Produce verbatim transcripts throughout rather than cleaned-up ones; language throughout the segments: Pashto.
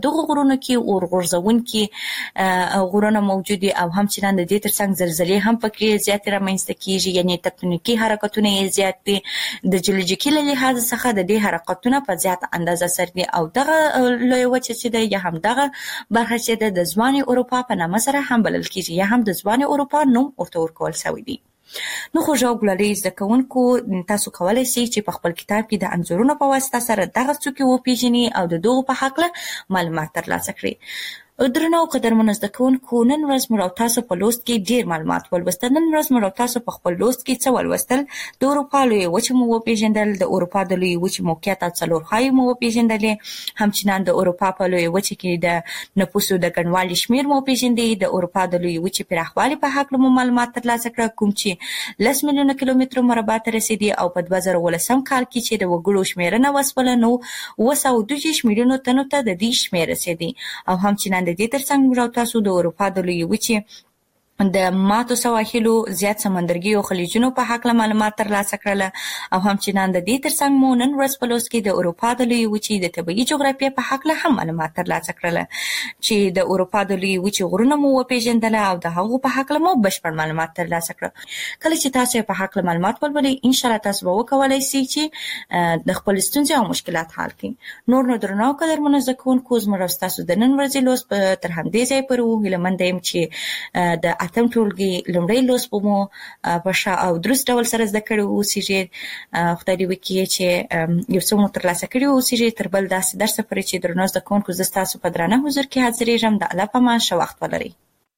دغه غرونو کې اورغورځونکي غرونه موجود دي او همچنان د دې ترڅنګ زلزلې هم پکې زیات رامنځته کیږي، یعنی تکتونیکي حرکتونه یې زیات دي. د جیولوژیکي له لحاظ څخه د دې حرکتونه په زیات اندازه سره دي او دغه لوی وچه چې ده یا هم دغه برخه چې ده د ځواني اروپا په نامه سره هم بلل کیږي یا هم د ځواني اروپا نوم ورته ورکول شوی دی. نو خو ژغ ګلالي زده کوونکو تاسو کولی شئ چې په خپل کتاب کې د انځورونو په واسطه سره دغه څوکې وپیژنئ او د دغو په هکله معلومات ترلاسه کړئ. درنو قدرمنو زده کوونکو، نن ورځ موږ تاسو په لوست کې ډیر معلومات ولوستل. نن ورځ موږ تاسو په خپل لوست کې څه ولوستل؟ د اروپا لوی وچې مو وپیژندل، د اروپا د لوی وچې موقعیت او څلورخوایي مو وپیژندلې، همچنان د اروپا په لوی وچې کې د نفوسو د ګڼوالي شمیر مو وپیژندې، د اروپا د لوی وچې پراخوالي په هکله مو معلومات ترلاسه کړل، کوم چې لس میلیونه کیلومتره مربع ته رسیدي او په دوه زره ولسم کال کې چې د وګړو شمیرنه وسوله نو اوه سوه دوه دېرش میلیونو تنو ته د دې شمیر رسیدي. او همچنان د دې ترڅنګ موږ تاسو د اروپا د لوی وچې د ماتو سواحلو زیات سمندرګي او خلیجونو په هکله معلومات ترلاسه کړل او همچنان د دې ترڅنګ مو نن ورځ په لوست کې د اروپا د لوی وچې د طبیعي جغرافیې په هکله هم معلومات ترلاسه کړل چې د اروپا د لوی وچې غرونه مو وپیژندل او د هغو په هکله مو بشپړ معلومات ترلاسه کړل. کله چې تاسو په هکله معلومات ولولئ، ان شاء الله تاسو به وکولای شئ چې د خپل ستونزې او مشکلات حل کړئ. نور نو درنو قدرمنو زده کوونکو، زموږ تاسو د نن ورځې لوست تر همدې ځای پورې هیله مند یم چې د اتم ټولګي لومړی لوست به مو په ښه او درست ډول سره زده کړي واوسیږي. خدای دې وکړي چې یو څه مو ترلاسه کړي واوسیږي. تر بل داسې درسه پورې چې درنو زده کوونکو زه ستاسو په درانه حضور کې حاضرېږم. د الله په امان، ښه وخت ولرئ.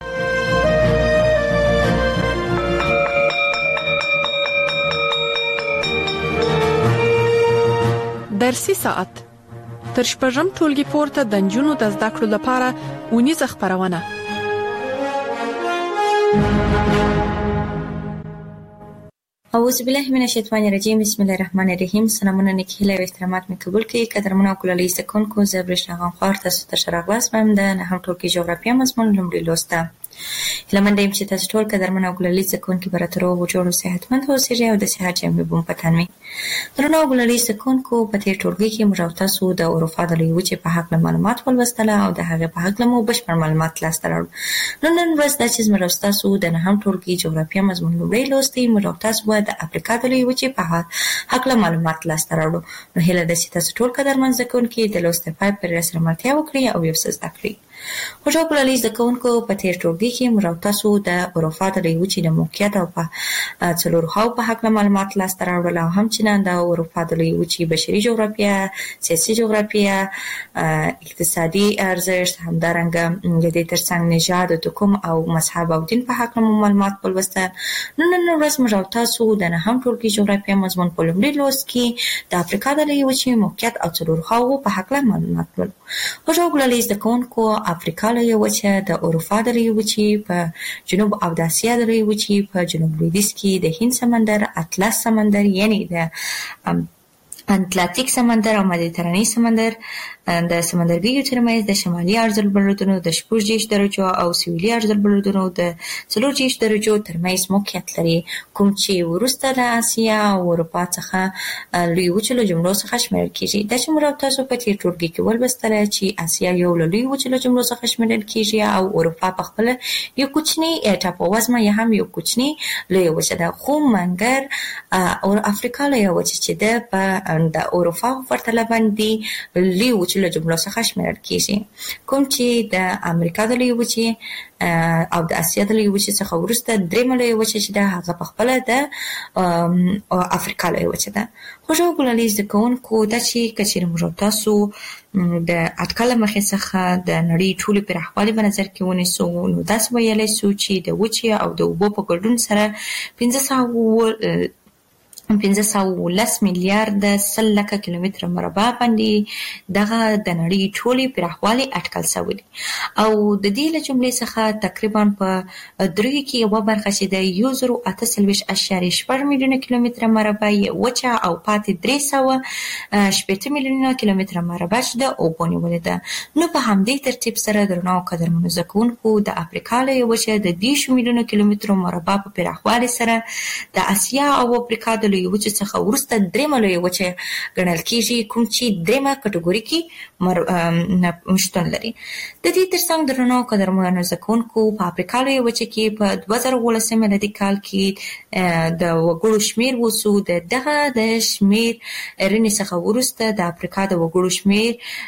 درسي ساعت تر شپږم ټولګي پورته د نجونو د زده کړو لپاره اونیزه خپرونه. اعوذ بالله من الشیطان الرجیم، بسم الله الرحمن الرحیم. سلامونه، نیکی هیله او احترامات مې قبول کړئ. قدرمنو او ګلالي زده کوونکو، زه برېښنا غمخوار تاسو ته ښه راغلاست وایم د نهم ټولګي جغرافیه مضمون لومړي لوست ته. هیله مند یم چې تاسو ټول قدرمنو او ګلالي زده کوونکي به راته روغ جوړ او صحتمند اوسئ او د صحت جامې به مو په تن وي. درنو او ګلالي زده کوونکو، په تېر ټولګي کې موږ تاسو د اروپا د لوی وچې په هکله معلومات ولوستل او د هغې په هکله مو بشپړ معلومات لاسته راوړل. نو نن ورځ دا چې موږ تاسو د نهم ټولګي جغرافیه مضمون لومړی لوست دی، موږ تاسو به د افریقا د لوی وچې په هکله معلومات لاسته راوړو. نو هیله ده چې تاسو ټول قدرمن زده کوونکي د لوست پای پورې راسره ملتیا وکړئ او یو څه زده کړئ. خوشحال ګلالي زده کوونکو، په تېر ټولګي کې موږ تاسو د اروپا د لوی وچې د موقعیت او په څلورخواو په هکله معلومات لاسته راوړل او همچنان د اروپا د لوی وچې بشري جغرافیه، سیاسي جغرافیه، اقتصادي ارزښت، همدارنګه د دې ترڅنګ نژاد، حکم او مذهب او دین په هکله مو معلومات ولوستل. نو نن ورځ موږ تاسو د نهم ټولګي جغرافیه مضمون په لومړي لوست کې د افریقا د لوی وچې موقعیت او څلورخواو په هکله معلومات ولرو. خوشحال ګلالي زده کوونکو، افریقا لویه وچه د اروپا د لویې وچې په جنوب او د اسیا د لویې وچې په جنوب لویدیځ کې د هند سمندر، اطلس سمندر یعنی د اتلانتیک سمندر او مدیترانې سمندر د سمندرګیو ترمنځ د شمالي عرض البلدونو د شپږ دېرش درجو او سویلي عرض البلدونو د څلور دېرش درجو ترمنځ موقعیت لري، کوم چې وروسته د اسیا او اروپا څخه لوی وچو له جملو څخه شمیرل کیږي. دا چې موږ تاسو په تېر ټولګي کې ولوستل چې اسیا یو له لوی وچو له جملو څخه شمیرل کیږي او اروپا په خپله یو کوچنی ټاپووزمه یا هم یو کوچنی لوی وچه ده، خو منګر او افریقا لویه وچه چې ده په د اروپا په پرتله باندې لوی وچو له جملو څخه شمیرل کیږي، کوم چې د امریکا د لوی وچې او د اسیا د لوی وچې څخه وروسته درېیمه لویه وچه چې ده هغه په خپله د افریقا لویه وچه ده. خوږو ګلالي زده کوونکو، دا چې که چېرې موږ تاسو د اټکل له مخې څخه د نړۍ ټولې پراخوالي په نظر کې ونیسو، نو داسې ویلی سو چې د وچې او د اوبو په ګډون سره پنځه سوه پنځه سوه اوولس میلیارده سل لکه کیلومتره مربع باندې دغه د نړۍ ټولې پراخوالی اټکل شوی دی او د دې له جملې څخه تقریبا په دریو کې یوه برخه چې د یو زرو اته څلوېښت اعشاریه شپږ میلیونه کیلومتره مربع یې وچه او پاتې درې سوه شپېته میلیونه کیلومتره مربع چې د اوبو نیولې ده. نو په همدې ترتیب سره درنو قدرمنو زده کوونکو، د افریقا لویه وچه د دېرشو میلیونو کیلومترو مربع په پراخوالي سره د اسیا او افریقا د لویې لوی وچې څخه وروسته دریمه لوی وچه ګڼل کیږي، کوم چې دریمه کټګوري کې شتون لري. د دې ترڅنګ درنو قدرمنو زده کوونکو په افریقا لوی وچه کې په دوه زره اوولسم میلادي کال کې د وګړو شمیر وسو د دغه د شمیر رنی څخه وروسته د افریقا د وګړو شمیر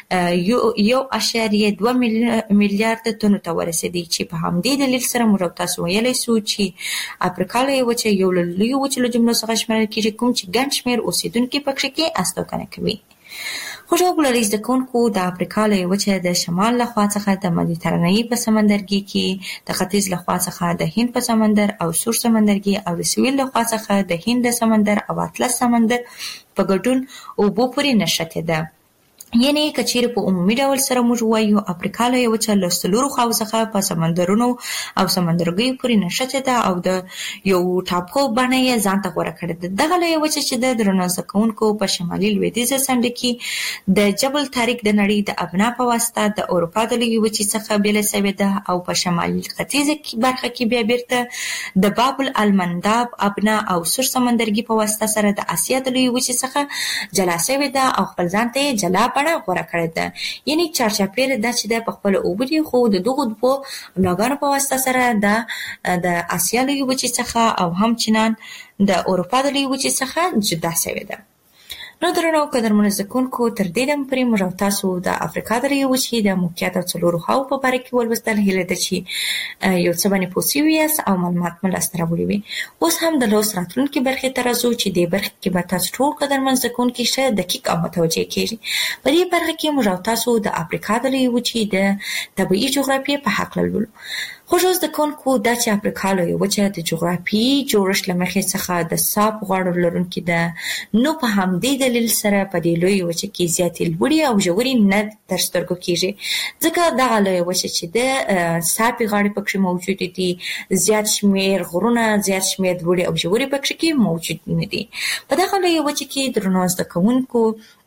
یو یو اشاریه دوه میلیارډ تنو ته ورسېدی، چې په همدې دلیل سره موږ تاسو ویلی سو چې افریقا لوی وچه یو له لویو وچو له جملو څخه شمیرل کیږي، کوم چې ګڼ شمیر اوسیدونکي پکې کې استوګنه کوي. خوشحال ګلالي زده کوونکو د افریقا لوی وچه د شمال لخوا څخه د مدیترانه‌ای په سمندرګي کې، د ختیځ لخوا څخه د هند په سمندر او سور سمندرګي او د سویل لخوا څخه د هند سمندر او اطلس سمندر په ګډون اوبو پورې نښتې ده. یعنی کچیر په عمومي ډول سره موږ وایو افریقا لوی وچه له څلورو خواو څخه په سمندرونو او سمندرګیو پورې نښتې ده او د یو ټاپو بڼه یې ځان ته غوره کړې ده. دغه لوی وچه چې د درنو زده کوونکو په شمالي لویدیځه څنډه کې د جبل طارق د نړۍ د ابنا په واسطه د اروپا د لوی وچې څخه بیله شوې ده او په شمالي ختیځه برخه کې بیا بیرته د باب المنداب ابنا او سور سمندرګي په واسطه سره د اسیا د لوی وچې څخه جلا شوې ده او خپل ځان ته جلا بڼه غوره کړې ده. یعنی چارچاپیر د چې د خپل اوبدي خو د دغه دوه بلاګانو په واسطه سره د د اسیا لوی وچې څخه او همچنان د اروپا د لوی وچې څخه جدا شوې ده. نو درنو قدرمنو زده کوونکو تر دې دمه پورې موږ تاسو د افریقا د لوی وچې د موقعیت او څلورو خواو په باره کې ولوستل. هیله ده چې یو څه باندې پوه سوي یاست او معلومات مو لاسته راوړي وي. اوس هم د لوست راتلونکي برخې ته راځو چې دې برخې کې به تاسو ټول قدرمن زده کوونکي ښه دقیق او متوجه کېږي. په دې برخه کې موږ تاسو د افریقا د لوی وچې د طبیعي جغرافیې په هکله لولو. خوشحال زده کوونکو دا چې افریقا لوی وچه د جغرافیایي جوړښت له مخې څخه د صاف غاړو لرونکې ده، نو په همدې دلیل سره په دې لوی وچه کې زیاتې لوړې او ژورې نه تر سترګو کېږي، ځکه دغه لوی وچه چې د صافې غاړې پکې موجودې دي، زیات شمېر غرونه، زیات شمېر لوړې او ژورې پکې کې موجود نه دي. په دغه لوی وچه کې درنو زده کوونکو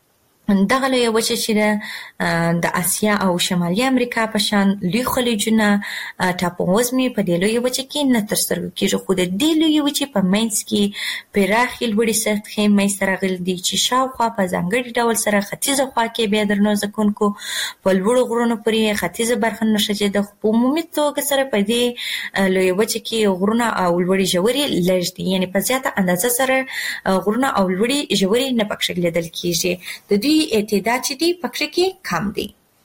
دغه لوی وچه چې د اسیا او شمالي امریکا په شان لوی خلیجونه ټاپووزمې په دې لوی وچه کې نه تر سترګو کېږي، خو د دې لوی وچې په منځ کې پراخې لوړې سطحې منځته راغلي دي چې شاوخوا په ځانګړي ډول سره ختیځه خوا کې بیا درنو زده کوونکو په لوړو غرونو پورې ختیځه برخه نښتې ده، خو په عمومي توګه سره په دې لوی وچه کې غرونه او لوړې ژورې لږ دي، یعنې په زیاته اندازه سره غرونه او لوړې ژورې نه پکې لیدل کېږي. د دوی اعتداد چې دی پکې کې کم دی.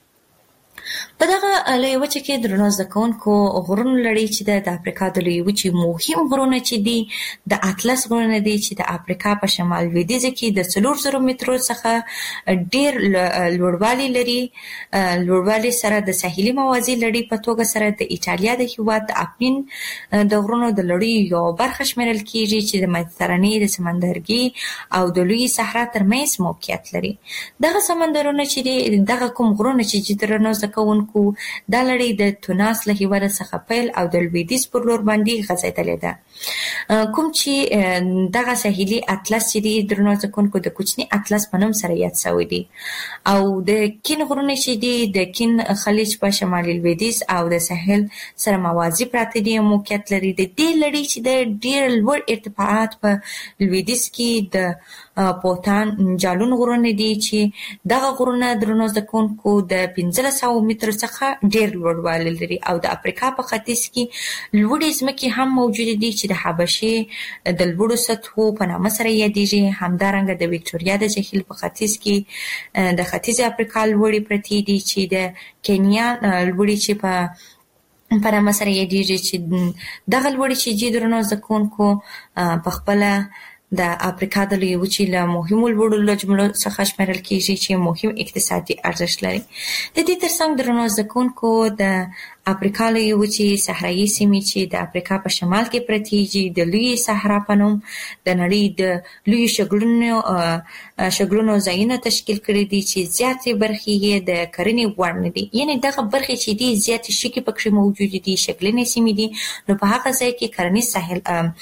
په دغه لوی وچه کې درنو زده کوونکو غرونو لړۍ چې ده د افریقا د لوی وچې مهم غرونه چې دي د اطلس غرونه دي چې د افریقا په شمال لویدیځ کې د څلور زرو مترو څخه ډېر لوړوالی لري. لوړوالی سره د ساحلي موازي لړۍ په توګه سره د ایټالیا د هېواد د اپنین د غرونو د لړۍ یو برخه شمیرل کېږي چې د مدیترانې د سمندرګي او د لوی صحرا ترمنځ موقعیت لري. دغه سمندرونه چې دي دغه کوم غرونه چې درنو زده کوونکو دا لړۍ د تونس له هېواده څخه پیل او د لویدیځ پر لور باندې غځېدلې ده، کوم چې دغه ساحلي اطلس چې دي درنو زده کوونکو د کوچني اطلس په نوم سره یاد شوی دي، او د کین غرونه چې دي د کین خلیج په شمالي لویدیځ او د ساحل سره موازي پراته دي موقعیت لري. د دې لړۍ چې د ډېر لوړ ارتفاعات په لویدیځ کې د پوتان جالون غرونه دي چې دغه غرونه درنو زده کوونکو د پنځلس سوه مترو څخه ډېر لوړوالی لري، او د افریقا په ختیځ کې لوړې ځمکې هم موجودې دي چې د حبشې د لوړو سطحو په نامه سره یادېږي. همدارنګه د ویکټوریا د جهیل په ختیځ کې د ختیځې افریقا لوړې پرتې دي چې د کینیا لوړې چې په په نامه سره یادېږي، چې دغه لوړې چې دي درنو زده کوونکو په خپله د افریقا د لوی وچې له مهمو لوړو له جملو څخه شمیرل کېږي چې مهم اقتصادي ارزښت لري. د دې ترڅنګ درنو زده کوونکو د افریقا لوی وچې صحرایي سیمې چې د افریقا په شمال کې پرتې دي د لوی صحرا په نوم د نړۍ د لویو شګلنو شګلونو ځایونه تشکیل کړي دي چې زیاتې برخې یې د کرنې وړ نه دي، یعنې دغه برخې چې دي زیاتې شګې پکې موجود دي، شګلنې سیمې دي، نو په هغه ځای کې کرنیز ساحل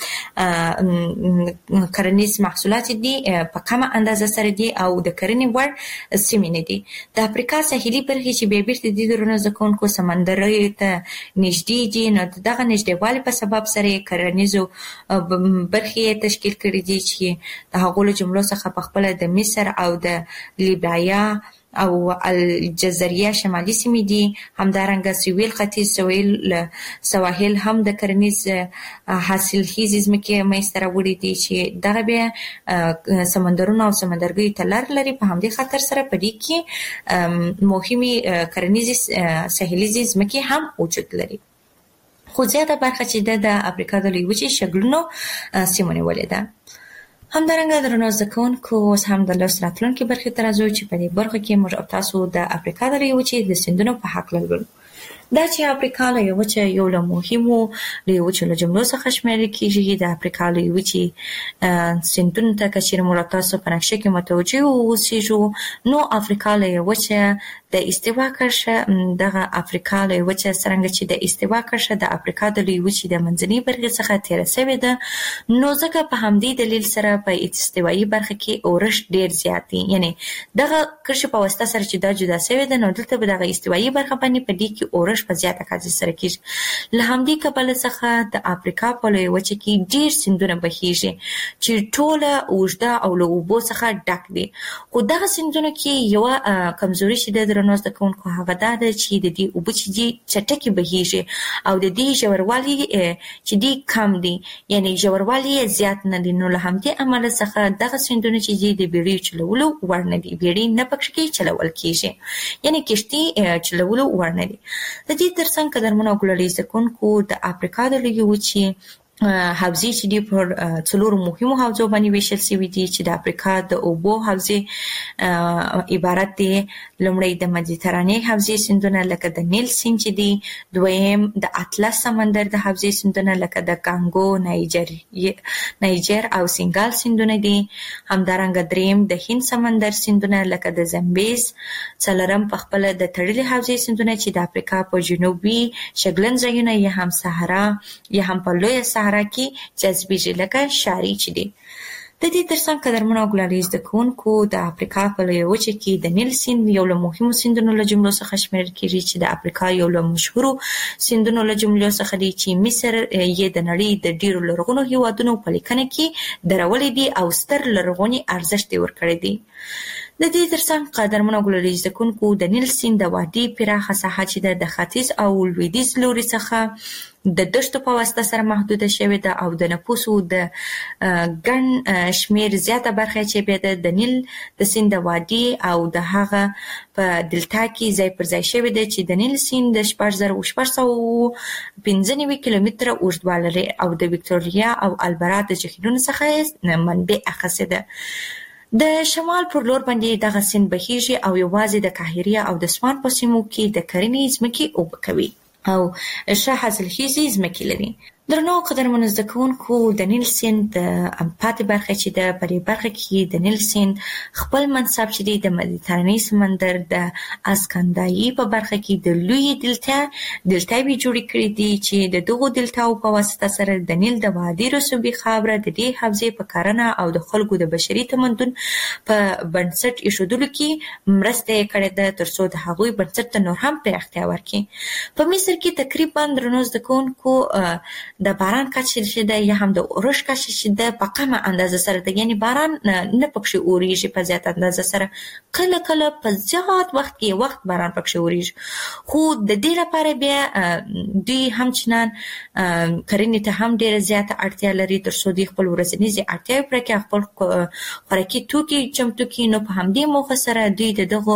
کرنیز محصولات دي په کمه اندازه سره دي او د کرنې وړ سیمې نه دي. د افریقا ساحلي برخې چې بیا بیرته دي درنو زده کوونکو سمندري ته نږدې دي، نو دغه نږدېوالي په سبب سره کرنیزو برخې تشکیل کړي دي چې د هغو له جملو څخه په خپله د مصر او د لیبیا او الجزیره شمالي سیمې دي. همدارنګه سویل ختیځ سویل سواحل هم د کرنیز حاصلخیزې ځمکې منځته راوړي دي چې دغه بیا سمندرونه او سمندرګیو ته لار لري. په همدې خاطر سره په دې کې مهمې کرنیزې ساحلیزې ځمکې هم وجود لري. خو زیاته برخه چې د افریقا د لویې وچې شګلنو سیمو نیولې ده. همدارنګه درنو زده کوونکو اوس هم د لوست راتلونکي برخې ته راځو چې په دې برخه کې موږ او تاسو د افریقا د لویې وچې د سیندونو په هکله لولو. دا چې افریقا لویه وچه یو له مهمو لویې وچو له جملو څخه شمیرل کېږي. د افریقا لویې وچې سیندونو ته که چېرې موږ تاسو په نقشه کې متوجه واوسېږو، نو افریقا لویه وچه د استوا کرښه، دغه افریقا لویه وچه څرنګه چې د استوا کرښه د افریقا د لویې وچې د منځنۍ برخې څخه تېره شوې ده، نو ځکه په همدې دلیل سره په استوایي برخه کې اورښت ډېر زیات دی. یعنې دغه کرښې په واسطه سره چې دا جدا شوې ده، نو دلته به دغه استوایي برخه باندې په دې کې اورښت په زیاته کچه سره کېږي. له همدې کبله څخه د افریقا په لویه وچه کې ډېر سیندونه بهیږي چې ټوله اوږده او له اوبو څخه ډک دي. خو دغه سیندونو کې یوه کمزوري چې ده درنو زده کوونکو هغه دا ده چې د دې اوبه چې دي چټکې بهیږي او د دې ژوروالی چې دي کم دي، یعنې ژوروالی یې زیات نه دي. نو له همدې امله څخه دغه سیندونه چې دي د بیړیو چلولو وړ نه دي، بیړۍ نه پکې کې چلول کېږي، یعنې کښتۍ چلولو وړ نه دي. د دې ترڅنګ قدرمنو او ګلالي زده کوونکو د افریقا د لویې وچې حوزې چې دي پر څلورو مهمو حوزو باندې ویشل شوي دي چې د افریقا د اوبو حوزې عبارت دي. لومړی د مدیترانې حوزې سیندونه لکه د نیل سیند چې دي، دویم د اطلس سمندر د حوزې سیندونه لکه د کانګو، نایجر نایجر او سینګال سیندونه دي. همدارنګه دریم د هند سمندر سیندونه لکه د زمبیز. څلورم په خپله د تړلې حوزې سیندونه چې د افریقا په جنوبي شګلن ځایونه یا هم صحرا یا هم په لویه صحرا کې جذبېږي لکه شاري چې دي. د دې ترڅنګ قدرمنو او ګلالي زده کوونکو د افریقا په لویه وچه کې د نیل سیند یو له مهمو سیندونو له جملو څخه شمیرل کېږي چې د افریقا یو له مشهورو سیندونو له جملو څخه دی چې مصر یې د نړۍ د ډېرو لرغونو هېوادونو په لیکنه کې درولې دي او ستر لرغوني ارزښت یې ورکړی دی. د دې ترڅنګ قدرمنو او ګلالي زده کوونکو د نیل سیند د وادي پراخه ساحه چې د ختیځ او لویدیځ لوري څخه د دښتو په واسطه سره محدوده شوې ده او د نفوسو د ګڼ شمېر زیاته برخه چې بیا د نیل د سیند د وادي او د هغه په دلتا کې ځای پر ځای شوې ده چې د نیل سیند د شپږ زره شپږ سوه پنځه نوي کیلومتره اوږدوالی لري او د ویکټوریا او البرا د جهیلونو څخه منبع اخیستې ده. د شمال پر لور باندې دغه سیند بهیږي او یوازې د قاهرې او د سوان په سیمو کې د کرنې ځمکې اوبه کوي او ښه حاصلخیزې ځمکې لري. درنو قدرمنو زده کوونکو د نیل سیند د پاتې برخه چې ده په دې برخه کې د نیل سیند خپل منصب چې دی د مدیترانې سمندر د اسکندایي په برخه کې د لویې دلتا دلتاوې جوړې کړي دي چې د دغو دلتاو په واسطه سره د نیل د وادي رسوبي خاوره د دې حوزې په کرنه او د خلکو د بشري تمدن په بنسټ ایښودلو کې مرسته یې کړې ده تر څو د هغوی بنسټ ته نور هم پراختیا ورکړي. په مصر کې تقریبا درنو زده کوونکو د باران کچه چې ده یا هم د اورښت کچه چې ده په کمه اندازه سره ده، یعنې باران نه پکښې اورېږي په زیات اندازه سره، کله کله په زیات وخت کې وخت باران پکښې اورېږي. خو د دې لپاره بیا دوی همچنان کرنې ته هم ډېره زیاته اړتیا لري تر څو دوی خپل ورځنیزې اړتیاوې پوره کړي، خپل خوراکي توکي چمتو کړي. نو په همدې موخه سره دوی د دغو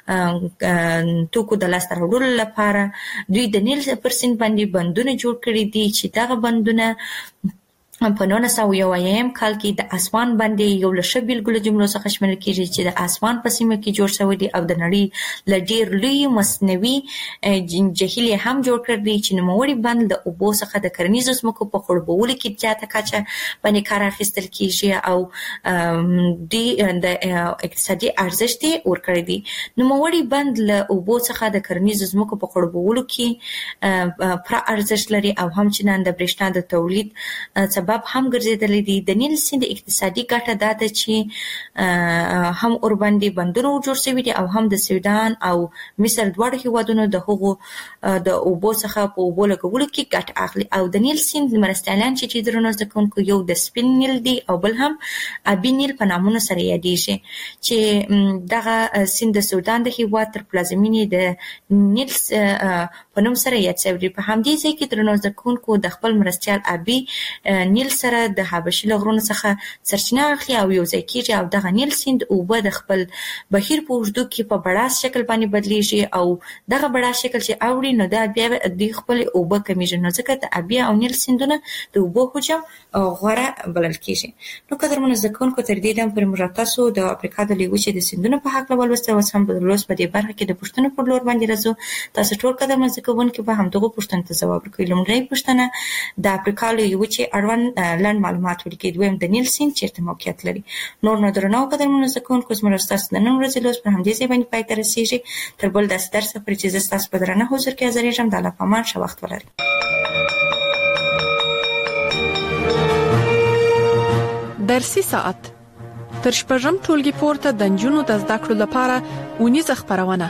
توکو د لاسته راوړلو لپاره دوی د نیل پر سیند باندې بندونه جوړ کړي دي چې دغه بندونه په نولس سوه یو اویایم کال کې د اسوان باندې یو له ښه بېلګو جملو څخه شمیرل کېږي چې د اسوان په سیمه کې جوړ شوی دی او د نړۍ له ډېر لوی مصنوعي جهیل یې هم جوړ کړی دی چې نوموړی بند د اوبو څخه د کرنیزو ځمکو په خړوبولو کې زیاته کچه باندې کار اخیستل کېږي او د اقتصادي ارزښت یې ورکړی دی. نوموړی بند له اوبو څخه د کرنیزو ځمکو په خړوبولو کې پوره ارزښت لري او همچنان د برېښنا د تولید سبب هم ګرځېدلی دی. د نیل سیند اقتصادي ګټه دا ده چې هم ورباندې بندونه جوړ شوي دي او هم د سودان او مصر دواړو هیوادونو د هغو د اوبو څخه په اوبو لګولو کې ګټه اخلي. او د نیل سیند مرستیالان چې چې درنو زده کوونکو یو د سپین نیل دی او بل هم ابي نیل په نامونو سره یادېږي چې دغه سیند د سودان د هیواد تر پلازمینې د نیل په نوم سره یاد شوی دی. په همدې ځای کې درنو زده کوونکو د خپل مرستیال ابي نیل سره د حبشي له غرونو څخه سرچینه اخلي او یو ځای کېږي او دغه نیل سیند اوبه د خپل بهیر په اوږدو کې په بړاس شکل باندې بدلیږي او دغه بړاس شکل چې اوړي نو دا بیا د خپل اوبه کمیږي. نو ځکه د ابي او نیل سیندونه د اوبو حجم غوره بلل کېږي. نو قدرمنو زده کوونکو تر دې دمه پورې موږ تاسو د افریقا د لویې وچې د سیندونو په هکله ولوسته. اوس هم به لوست په دې برخه کې د پوښتنو پر لور باندې راځو. تاسو ټول قدرمنو زده کوونکي به همدغو پوښتنو ته ځواب ورکوئ. لومړۍ پوښتنه د افریقا لویې وچې اړوند لنډ معلومات ولیکئ. دویم د نیل سیند چیرته موقعیت لري. نور نو درنو قدرمنو زده کوونکو زموږ ستاسو د نن ورځې لوست پر همدې ځای باندې پای ته رسېږي. تر بل داسې درسه پورې چې زه ستاسو په درنه حضور کې حاضرېږم. د الله په امان، ښه وخت ولرئ. درسي ساعت تر شپږم ټولګي پورته د نجونو د زده کړو لپاره اونیزه خپرونه.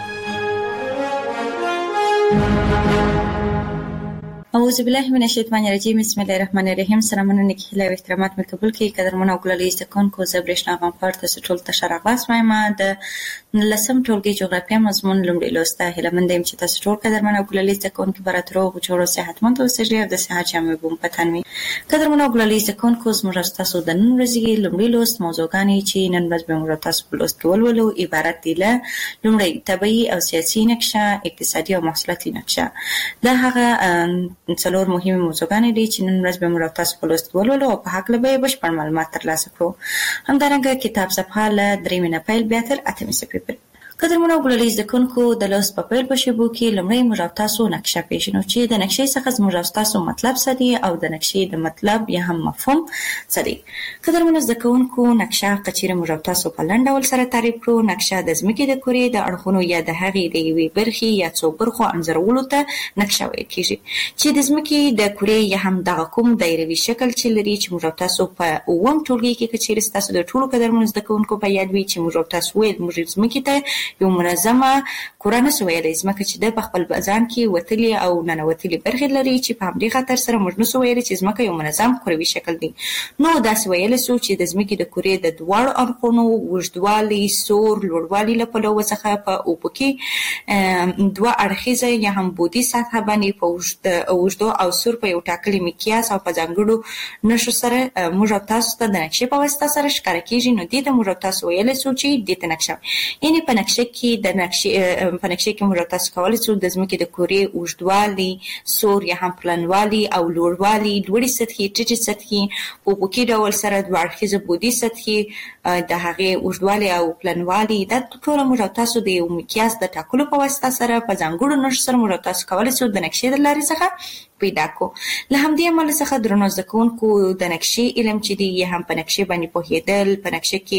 اعوذ بالله من الشیطان الرجیم. بسم الله الرحمن الرحیم. سلامونه نیک هیله او احترامات مې قبول کړئ. قدرمن او ګلالي زده کوونکو، زه برېښنا غمخوار تاسو ټول ته ښه راغلاست وایم. د لسم ټولګي جغرافیه مضمون لومړی لوست ته هیله مند یم چې تاسو ټول قدرمن او ګلالي زده کوونکي به راته روغ جوړ او صحتمند اوسئ او د صحت جامې به مو په تن وي. قدرمن او ګلالي زده کوونکو، زموږ ستاسو د نن ورځې لومړی لوست موضوعګانې چې نن ورځ به موږ تاسو په لوست کې ولولو عبارت دي له لومړی طبیعي او سیاسي نقشه، اقتصادي او محصولاتي نقشه. دا هغه څلور مهمه موضوعګانې دي چې نن ورځ به موږ تاسو په لوست کې ولولو او په هکله به بشپړ معلومات ترلاسه کړو. همدارنګه کتاب صفحه له درېیمې نه پیل بیا تر اتمې صفحې پورې. قدرمنو او ګلالي زده کوونکو، د لوست په پیل په شیبو کې لومړی موږ او تاسو نقشه پیژنو چې د نقشې څخه زموږ او تاسو مطلب څه دی او د نقشې د مطلب یا هم مفهوم څه دی. قدرمنو زده کوونکو، نقشه که چیرې موږ او تاسو په لنډ ډول سره تعریف کړو، نقشه د ځمکې د کرې د اړخونو یا د هغې د یوې برخې یا څو برخو انځورولو ته نقشه ویل کېږي چې د ځمکې د کرې یا هم دغه کوم دایروي شکل چې لري چې موږ او تاسو په اووم ټولګي کې که چیرې ستاسو د ټولو قدرمنو زده کوونکو په یاد وي چې موږ او تاسو ویل موږ ځمکې ته یو منظمه کره نسو ویلی، ځمکه چې د په خپل ځان کې وتلي او ننوتلي برخې لري چې په همدې خاطر سره موږ نسو ویلی چې ځمکه یو منظم کروي شکل دی. نو داسې ویلی سو چې د ځمکې د کرې د دواړو اړخونو اوږدوالي، سور، لوړوالي له پلوه څخه په اوبو کې دوه اړخیزه یا هم بودي سطحه باندې په اوږدو او سور په یو ټاکلي مقیاس او په ځانګړو نښو سره موږ او تاسو ته د نقشې په واسطه سره ښکاره کېږي. نو دې ته موږ او تاسو ویلی سو چې دې ته نقشه، یعنې په نقشه کې د نقشې په نقشې کې موږ تاسو کولی شو د ځمکې د کرې اوږدوالي، سور یا هم پلنوالي او لوړوالي، لوړې سطحې، ټیټې سطحې، په افقي ډول سره دوه اړخیزه بودي سطحې، د هغې اوږدوالي او پلنوالي، دا ټوله موږ تاسو د یو مقیاس د ټاکلو په واسطه سره په ځانګړو نښو سره موږ تاسو کولی شو د نقشې د لارې څخه پیدا کو. له همدې امله څخه درنو زده کوونکو، د نقشې علم چې دی یا هم په نقشې باندې پوهېدل، په نقشې کې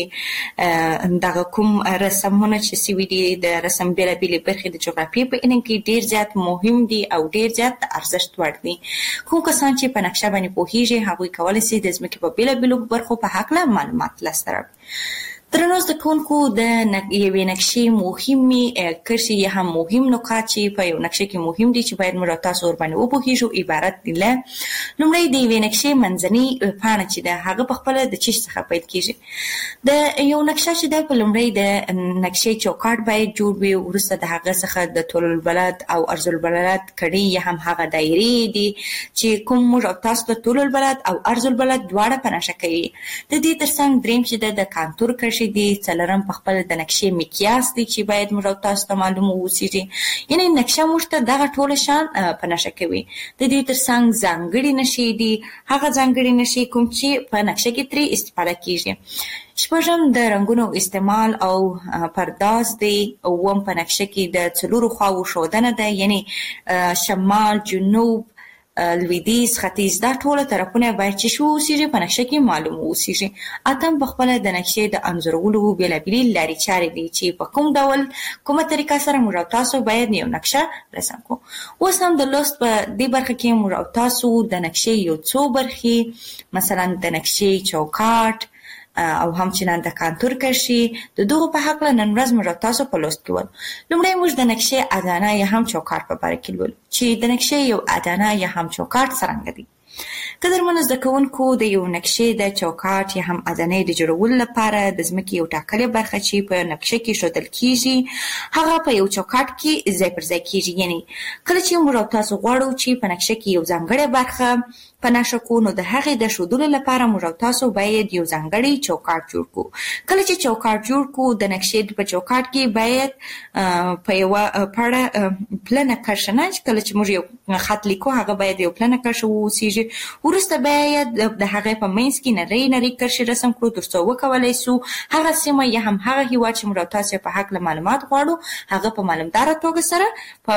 دغه کوم رسمونه چې سوي دي د رسم بېلابېلې برخې د جغرافیې په علم کې ډېر زیات مهم دي او ډېر زیات د ارزښت وړ دي. کوم کسان چې په نقشه باندې پوهېږي هغوی کولی شي د ځمکې په بېلابېلو برخو په هکله معلومات لاسته راوړي. درنو زده کوونکو، د یوې نقشې مهمې کرښې یا هم مهم نقاط چې په یو نقشه کې مهم دي چې باید موږ تاسو ورباندې وپوهېږو عبارت دي له لومړی د یوې نقشې منځنۍ پاڼه چې ده هغه پخپله د چیش څخه پیل کېږي. د یو نقشه چې ده په لومړی د نقشې چوکاټ باید جوړ وي، وروسته د هغه څخه د طول البلد او عرض البلد کړۍ یا هم هغه دایرې دي چې کوم موږ تاسو د طول البلد او عرض البلد دواړه په نښه کوي. د دې ترڅنګ دریم چې ده د کانتور کرښې کرښې دي، څلورم په خپل د نقشې مقیاس دی چې باید موږ او تاسو ته معلوم واوسیږي. یعنې نقشه موږ ته دغه ټول شان په نښه کوي. د دې ترڅنګ ځانګړي نښې دي، هغه ځانګړي نښې کوم چې په نقشه کې ترې استفاده کیږي. شپږم د رنګونو استعمال او پرداز دی. اووم په نقشه کې د څلورو خواوو ښودنه ده، یعنې شمال، جنوب، لویدیځ، ختیځ، دا ټول طرفونه باید چې شو اوسیږي په نقشه کې معلوم اوسیږي. اتم په خپل د نقشې د انځورولو بېلابېلې لارې چارې دي چې په کوم ډول کومه طریقه سره موږ او تاسو باید یو نقشه رسم کړو. اوس هم د لوست په دې برخه کې موږ او تاسو د نقشې یو څو برخې، مثلا د نقشې چوکاټ او همچنان د کانتور کرښې، د دغو په هکله نن ورځ موږ او تاسو په لوست کې ولولو. لومړی موږ د نقشې ادانه یا هم چوکاټ په باره کې لولو چې د نقشې یو ادانه یا هم چوکاټ څرنګه دی. قدرمنو زده کوونکو، د یو نقشې د چوکاټ یا هم ادانې د جوړولو لپاره د ځمکې یو ټاکلې برخه چې په نقشه کې ښودل کیږي هغه په یو چوکاټ کې ځای پر ځای کیږي. یعنې کله چې موږ او تاسو غواړو چې په نقشه کې یو ځانګړې برخه په نښه کړو، نو د هغې د ښودلو لپاره موږ او تاسو باید یو ځانګړی چوکاټ جوړ کړو. کله چې چوکاټ جوړ کړو، د نقشې په چوکاټ کې باید په یوه پړه پلنه کرښه نه، کله چې موږ یو خط لیکو هغه باید یو پلنه کرښه واوسیږي. وروسته باید د هغې په منځ کې نرۍ نرۍ کرښې رسم کړو تر څو وکولی سو هغه سیمه یا هم هغه هېواد چې موږ او تاسو په هکله معلومات غواړو هغه په معلومداره توګه سره په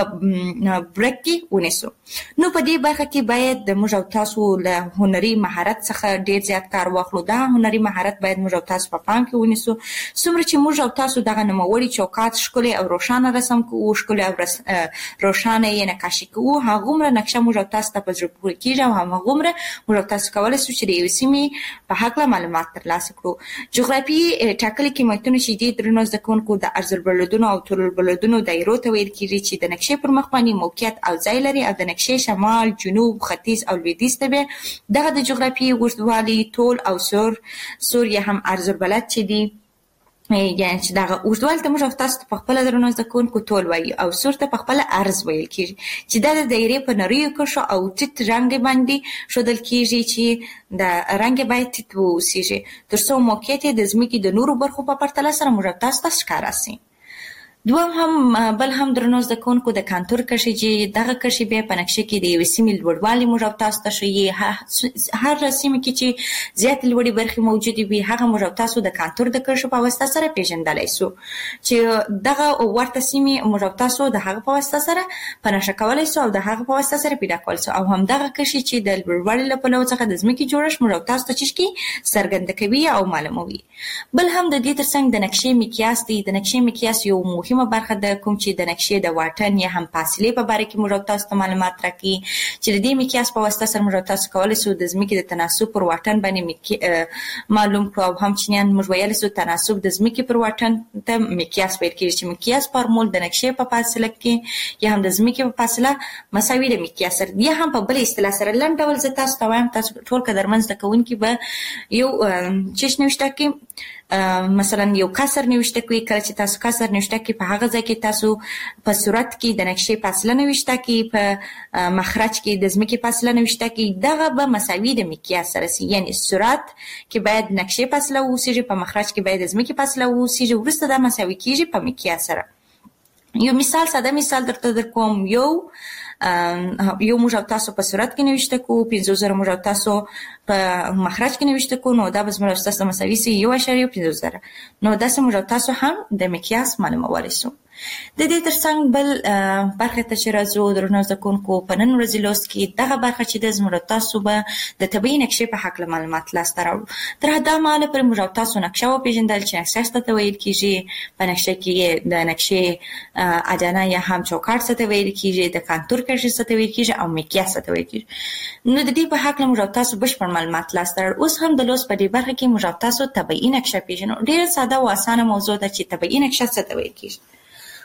برک کې ونیسو. نو په دې برخه کې باید د موږ او تاسو له هنري مهارت څخه ډېر زیات کار واخلو. دا هنري مهارت باید موږ او تاسو په پام کې ونیسو. څومره چې موږ او تاسو دغه نوموړي چوکاټ ښکلی او روښانه رسم کوو، ښکلی او روښانه یې نقاشي کوو، هغومره نقشه موږ او تاسو ته په زړه پورې کېږي او هماغومره موږ او تاسو کولی شو چې د یوې سیمې په هکله معلومات ترلاسه کړو. جغرافیایي ټاکلي قیمتونه چې دي درنو زده کوونکو د عرضالبلدونو او طولالبلدونو دایرو ته ویل کېږي چې د نقشې پر مخ باندې موقعیت او ځای لري او د نقشې شمال، جنوب، ختیځ او لویدیځ ته به دغه د جغرافیایي اوږدوالي، طول او سور سور یا هم عرضالبلد چې دي، یعنې چې دغه اوږدوالي ته موږ او تاسو ته په خپله درنو زده کوونکو طول وایي او سور ته په خپله عرض ویل کېږي چې دا د دایرې په نریو کرښو او ټیټ رنګ باندې ښودل کېږي چې د رنګ باید ټیټ واوسیږي تر څو موقعیت یې د ځمکې د نورو برخو په پرتله سره موږ او تاسو ته ښکاره سي. دوم هم بل هم درنو زده کوونکو د کانتور کرښې چې دغه کرښې بیا په نقشه کې د یوې سیمې لوړوالی موږ او تاسو ته ښیي. هر سیمه کې چې زیاتې لوړې برخې موجودې وي هغه موږ او تاسو د کانتور د کرښو په واسطه سره پیژندلی سو چې دغه ورته سیمې موږ او تاسو د هغه په واسطه سره په نښه کولی سو او د هغه په واسطه سره پیدا کولی سو او همدغه کرښې چې د لوړوالي له پلوه څخه د ځمکې جوړښت موږ او تاسو ته چشکي څرګنده کوي او معلوموي. بل هم د دې ترڅنګ د نقشې مقیاس دی. د نقشې مقیاس یو مهمه برخه ده کوم چې د نقشې د واټن یا هم فاصلې په باره کې موږ او تاسو ته معلومات راکوي چې د دې مقیاس په واسطه سره موږ او تاسو کولی سو د ځمکې د تناسب پر واټن باندې معلوم کړو او همچنان موږ ویلی سو تناسب د ځمکې پر واټن ته مقیاس ویل کېږي چې مقیاس فارمول د نقشې په فاصله کې یا هم د ځمکې په فاصله مساوي د مقیاس سره یا هم په بل اصطلاح سره لنډ ډول زه تاسو ته وایم، تاسو ټول قدرمن زده کوونکي به یو چش نوشته کې مثلا یو کسر نوشته کوي. کله چې تاسو کسر نوشته کوي په هغه ځای کې تاسو په صورت کې د نقشې فاصله نوشته کوي، په مخرج کې د ځمکې فاصله نوشته کوي، دغه به مساوي د مقیاس سره سي. یعنې صورت کې باید نقشې فاصله واوسیږي، په مخرج کې باید د ځمکې فاصله واوسیږي، وروسته دا مساوي کېږي په مقیاس سره. یو مثال ساده مثال درته درکوم. یو یو موږ او تاسو په صورت کې نوشته کوو، پنځه زره موږ او تاسو په مخرج کې نوشته کوو، نو دا به زموږ او تاسو مساوي سي یو اعشاریه پنځه زره. نو داسې موږ او تاسو هم د مقیاس معلومولی سو. د دې ترڅنګ بل برخې ته چې راځو درنو زده کوونکو، په نن ورځې لوست کې دغه برخه چې د زموږ او تاسو به د طبیعي نقشې په هکله معلومات لاسته راوړو. تر همدا مهاله پورې موږ او تاسو نقشه وپېژندل چې نقشه څه ته ویل کېږي، په نقشه کې د نقشې ادانه یا هم چوکاټ څه ته ویل کېږي، د کانتور کرښې څه ته ویل کېږي او مقیاس څه ته ویل کېږي. نو د دې په هکله موږ او تاسو بشپړ معلومات لاسته راوړو. اوس هم د لوست په دې برخه کې موږ او تاسو طبیعي نقشه پېژنو. ډېره ساده او اسانه موضوع ده چې طبیعي نقشه څه ته ویل کېږي.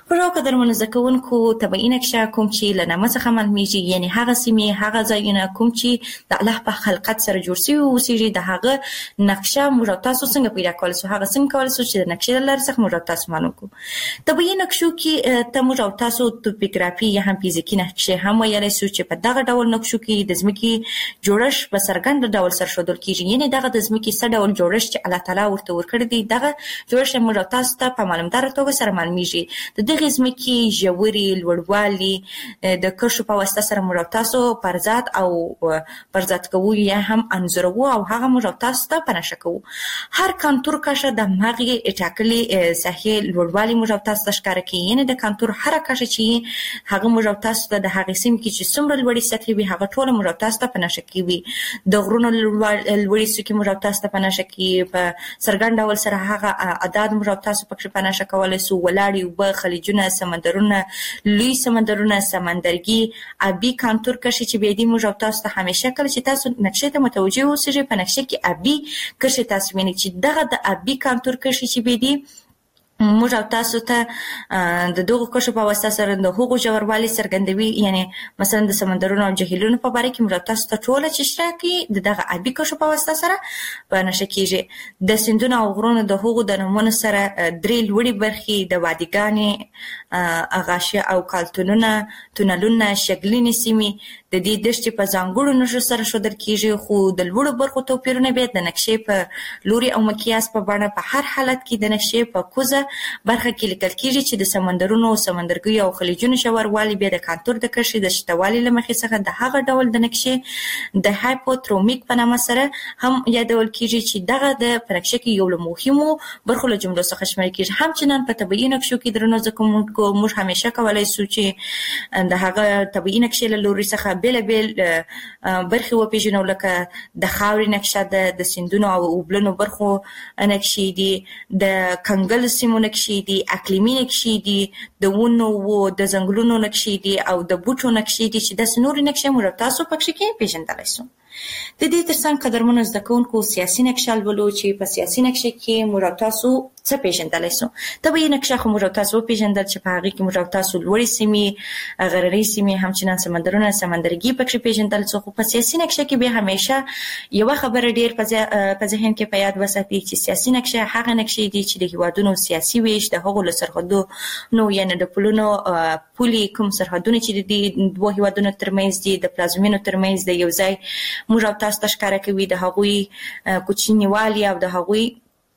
ورو قدرمنو زده کوونکو طبیعي نقشه کوم چې له نامه څخه معلومیږي، یعنې هغه سیمې هغه ځایونه کوم چې د الله په خلقت سره جوړ شوي اوسېږي، د هغه نقشه موږ او تاسو څنګه پیدا کولی شو، هغه څنګه کولی شو چې د نقشې له لارې څخه موږ او تاسو معلوم کړو. طبیعي نقشو کې ته موږ او تاسو توپوګرافي یا هم فزیکي نقشې هم ویلی شو چې په دغه ډول نقشو کې د ځمکې جوړښت په څرګند ډول سره ښودل کېږي، یعنې دغه د ځمکې څه ډول جوړښت چې الله تعالی ورته ورکړی دی دغه جوړښت موږ او تاسو ته په معلومداره توګه سره معلومیږي. د دغې ځمکې ژورې، لوړوالي د کرښو په واسطه سره موږ او تاسو پرځات او پرځات کوو یا هم انځوروو او هغه موږ او تاسو ته په نښه کوو. هر کانتور کشه د همغې ټاکلې ساحې لوړوالي موږ او تاسو ته ښکاره کوي، یعنې د کانتور هره کشه چې هغه موږ او تاسو ته د هغې سیمې کې چې څومره لوړې سطحې وي هغه ټوله موږ او تاسو ته په نښه کوي. د غرونو لوړې څوکې موږ او تاسو ته په نښه کوي، په څرګند ډول سره هغه اعداد موږ او تاسو پکې په نښه کولی شو. ولاړې اوبه، خلیجونه، سمندرونه، لوی سمندرونه، سمندرګي، ابي کانتور کرښې چې بیا دي موږ او تاسو ته همیشه کله چې تاسو نقشې ته متوجه اوسئ په نقشې کې ابي کرښې تاسو وینئ چې دغه د ابي کانتور کرښې چې بیا دي موږ او تاسو ته د دغو کرښو په واسطه سره د هغو ژوروالی څرګندوي، یعنې مثلا د سمندرونو او جهیلونو په باره کې موږ او تاسو ته ټوله چې اشاره کوي د دغه ابي کرښو په واسطه سره په نښه کېږي. د سیندونو او غرونو د هغو د نومونو سره درې لوړې برخې د وادیګانې، غاشیه او کالتونونه، تونلونه، شګلینې سیمې د دې دښتې په ځانګړو نښو سره ښودل کېږي، خو د لوړو برخو توپیرونه بیا د نقشې په لوري او مقیاس په بڼه په هر حالت کې د نقشې په کوزه برخه کې لیکل کېږي چې د سمندرونو، سمندرګیو او خلیجونو ژوروالی بیا د کانتور د کرښې د شتوالي له مخې څخه د هغه ډول د نقشې د هایپوترومیک په نامه سره هم یادول کېږي چې دغه د په نقشې کې یو له مهمو برخو له جملو څخه شمیرل کېږي. همچنان په طبیعي نقشو کې درنو زده کوونکو موږ همیشه کولی شو چې د هغه طبیعي نقشې له لوري څخه بېلابېل برخې وپېژنو، لکه د خاورې نقشه ده، د سیندونو او اوبلنو برخو نقشې دي، د کنګل سیمو نقشې دي، اقلیمي نقشې دي، د ونو و د ځنګلونو نقشې دي او د بوټو نقشې دي چې داسې نورې نقشې موږ تاسو پکې کې پېژندلی شو. د دې ترڅنګ قدرمنو زده کوونکو سیاسي نقشه لولو چې په سیاسي نقشه کې موږ تاسو څه پېژندلی شو. طبیعي نقشه خو موږ تاسو وپېژندل چې په هغې کې موږ تاسو لوړې سیمې، غرنۍ سیمې، همچنان سمندرونه، سمندرګي پکې پېژندل شو. خو په سیاسي نقشه کې بیا همیشه یوه خبره ډېر په ذهن کې په یاد وساتئ چې سیاسي نقشه هغه نقشې دي چې د هېوادونو سیاسي ویش، د هغو له سرحدونو یعنې د پلونو پولې کوم سرحدونه چې د دې دوو هېوادونو ترمنځ دي، د پلازمینو ترمنځ د یو ځای موږ او تاسو ته ښکاره کوي، د هغوی کوچنیوالي او د هغوی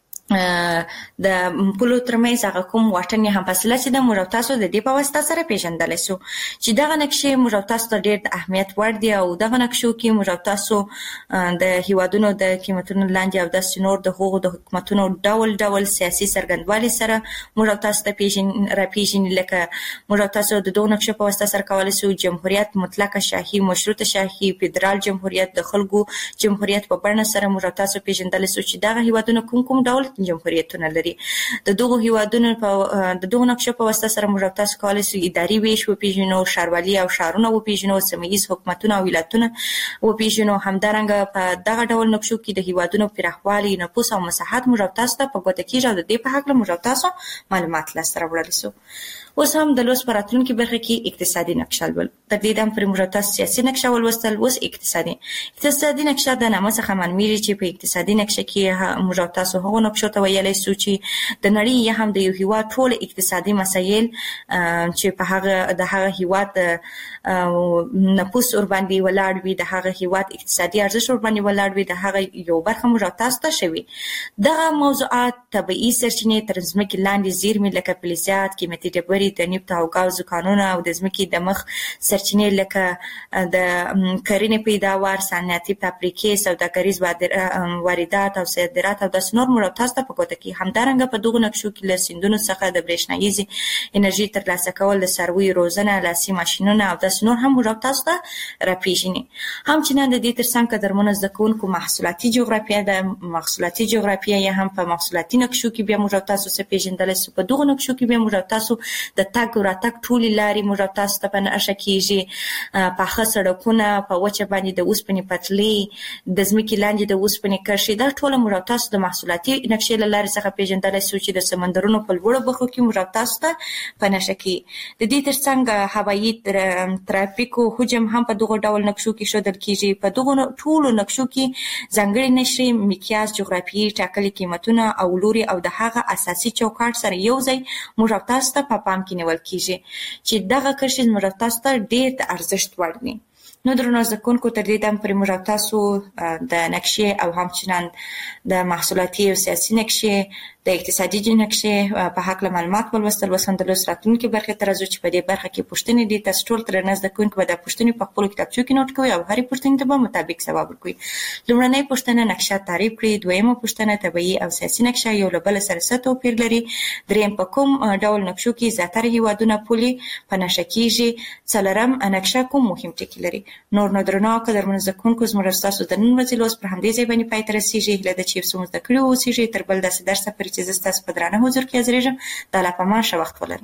د پولو ترمنځ هغه کوم واټن یا هم فاصله چې ده موږ او تاسو د دې په واسطه سره پېژندلی شو چې دغه نقشې موږ او تاسو ته ډېر د اهمیت وړ دي او دغه نقشو کې موږ او تاسو د هېوادونو د قیمتونو لاندې او داسې نور د هغو د حکومتونو ډول ډول سیاسي څرګندوالي سره موږ او تاسو ته راپېژني، لکه موږ او تاسو د دغو نقشو په واسطه سره کولی شو جمهوریت، مطلقه شاهي، مشروطه شاهي، فدرال جمهوریت، د خلکو جمهوریت په بڼه سره موږ او تاسو پېژندلی شو چې دغه هېوادونه کوم کوم ډول جمهوریتونه لري. د دغو هېوادونو په د دغو نقشو په واسطه سره موږ تاسو کولی شو اداري ویش وپېژنو، ښاروالي او ښارونه وپېژنو، سیمه ییز حکومتونه او ولایتونه وپېژنو. همدارنګه په دغه ډول نقشو کې د هېوادونو پراخوالی، نفوس او مساحت موږ تاسو ته په ګوته کېږي او د دې په هکله موږ تاسو معلومات لاسته راوړلی شو. اوس هم د لوست په راتلونکي برخه کې اقتصادي نقشه لولو. تر دې دم پرې موږ تاسو سیاسي نقشه ولوستل، اوس اقتصادي اقتصادي نقشه د نامه څخه معلومیږي چې په اقتصادي نقشه کې موږ تاسو هغو نقشو ته ویلی شو چې د نړۍ یا هم د یو هېواد ټول اقتصادي مسایل چې په هغه د هغه هېواد نفوس ورباندې ولاړ وي، د هغه هېواد اقتصادي ارزښت ورباندې ولاړ وي، د هغه یو برخه موږ تاسو ته شوي. دغه موضوعات طبیعي سرچینې تر ځمکې لاندې زیرمې لکه فلزات، قیمتي ډبرې، د نفت او ګازو کانونه او د ځمکې د مخ سرچینې لکه د کرنې پیداوار، صنعتي فابریکې، سوداګریز واردات او صادرات او داسې نور موږ تاسو ته په ګوته کې. همدارنګه په دغو نقشو کې له سیندونو څخه د برېښنایي انرژي ترلاسه کول، د څارویو روزنه، لاسي ماشینونه او داسې نور هم موږ تاسو ته راپېژني. همچنان د دې ترڅنګ قدرمنو زده کوونکو محصولاتي جغرافیه ده. محصولاتي جغرافیه یا هم په محصولاتي نقشو کې بیا موږ تاسو څه پېژندلی شو. په دغو نقشو کې بیا موږ تاسو د تګ او راتګ ټولې لارې موږ تاسو ته په نښه کېږي، پاخه سړکونه، په وچه باندې د اوسپنې پټلۍ، د ځمکې لاندې د اوسپنې کرښې، دا ټوله موږ تاسو د محصولاتي نقشې نقشې له لارې څخه پیژندلی شو چې د سمندرونو په لوړو برخو کې موږ او تاسو ته په نښه کوي. د دې ترڅنګ هوایي ترافیکو حجم هم په دغه ډول نقشو کې ښودل کیږي. په دغو ټولو نقشو کې ځانګړي نښې، مقیاس، جغرافیایي ټاکلي قیمتونه او لوري او د هغه اساسي چوکاټ سره یو ځای موږ او تاسو ته په پام کې نیول کیږي چې دغه کرښې موږ او تاسو ته ډېر د ارزښت وړ دي. نو درنو زده کوونکو، تر دې دمه پورې موږ او تاسو د نقشې او همچنان د محصولاتي او سیاسي نقشې، د اقتصادي نقشې په هکله معلومات ولوستل. اوس هم د لوست راتلونکې برخې ته راځو چې په دې برخه کې پوښتنې دي. تاسو ټول درنه زده کوونکي به دا پوښتنې په خپلو کتابچو کې نوټ کوئ او هرې پوښتنې ته به مطابق ځواب ورکوئ. لومړنۍ پوښتنه نقشه تعریف کړئ. دویمه پوښتنه طبیعي او سیاسي نقشه یو له بل سره څه توپیر لري. دریم په کوم ډول نقشو کې زیاتره هیوادونه پولې په نښه کیږي. څلورم نقشه کوم مهم ټکي لري. نور نو درنو قدرمنو زده کوونکو، زموږ ستاسو د نن ورځې لوست پر همدې ځای باندې پای ته رسیږي. هیله ده چې یو څه مو زده کړي واوسیږي. تر بل داسې درسه پورې چې زه ستاسو په درانه حضور کې حاضرېږم، د الله په امان ښه وخت ولرئ.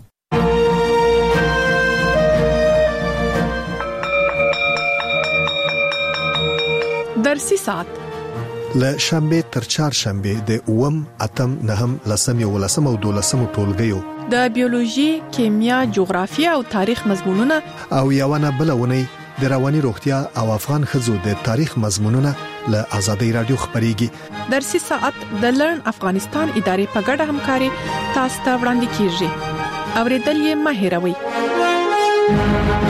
درسي ساعت له شنبه تر چهارشنبه د اووم، اتم، نهم، لسم، یولسم او دولسم ټولګیو د بیولوژي، کیمیا، جغرافیه او تاریخ مضمونونه او یوونه بلونه د رواني روغتیا او افغان ښځو د تاریخ مضمونونه له آزادۍ رادیو خبريږي. درسي ساعت د لرن افغانستان ادارې په ګډه همکاري تاسو ته وړاندې کیږي. اوریدل یې مه هېروئ.